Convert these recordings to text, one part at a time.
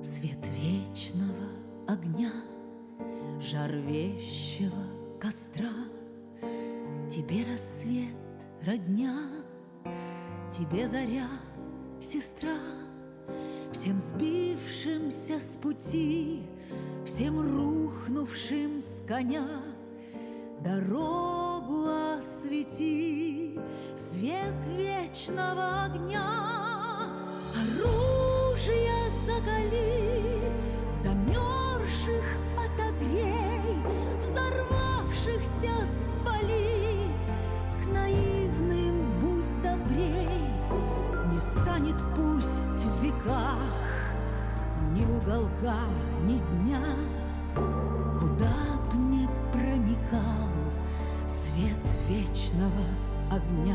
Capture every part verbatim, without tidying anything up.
Свет вечного огня, жар вещего костра, тебе рассвет родня, тебе заря сестра. Всем сбившимся с пути, всем рухнувшим с коня дорогу освети, свет вечного огня. Оружие закали, замерзших отогрей, взорвавшихся спали, к наивным будь добрей. Не станет пусть в веках ни уголка, ни дня, куда б ни проникал свет вечного огня.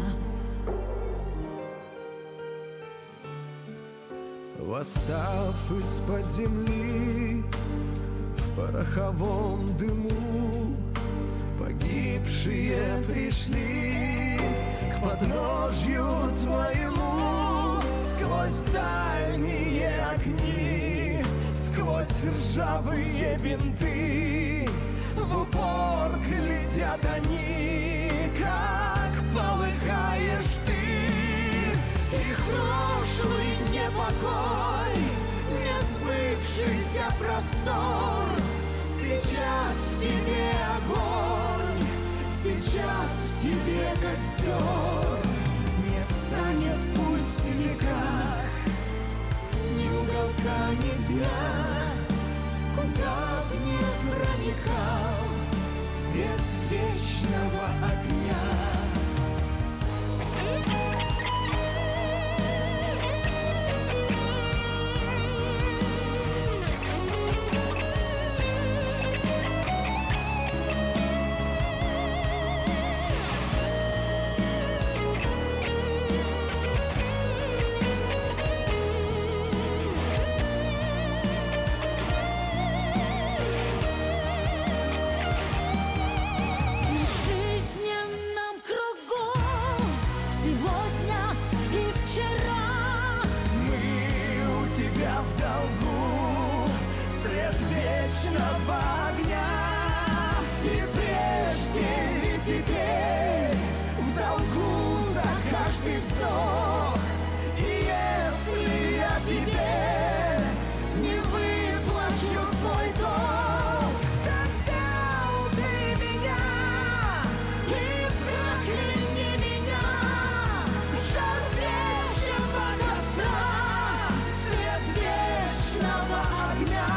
Восстав из-под земли в пороховом дыму, погибшие пришли к подножью твоему. Сквозь дальние огни, сквозь ржавые бинты, в упор глядят они, как полыхаешь ты. Их прошлый непокой, несбывшийся простор, сейчас в тебе огонь, сейчас в тебе костер. Не станет пусть в веках ни уголка, ни дня, куда б ни проникал свет вечного огня. Вечного огня, и прежде, и теперь в долгу за каждый вздох. И если я тебе не выплачу свой долг, тогда убей меня и прокляни меня. Жар вечного костра, свет вечного огня.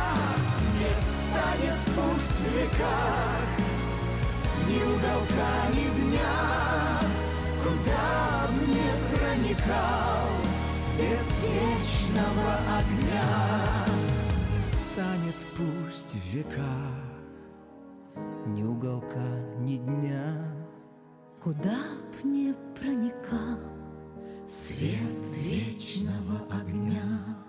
Пусть в веках ни уголка, ни дня, куда б ни проникал свет вечного огня. Не станет пусть в веках ни уголка, ни дня, куда б ни проникал свет вечного огня.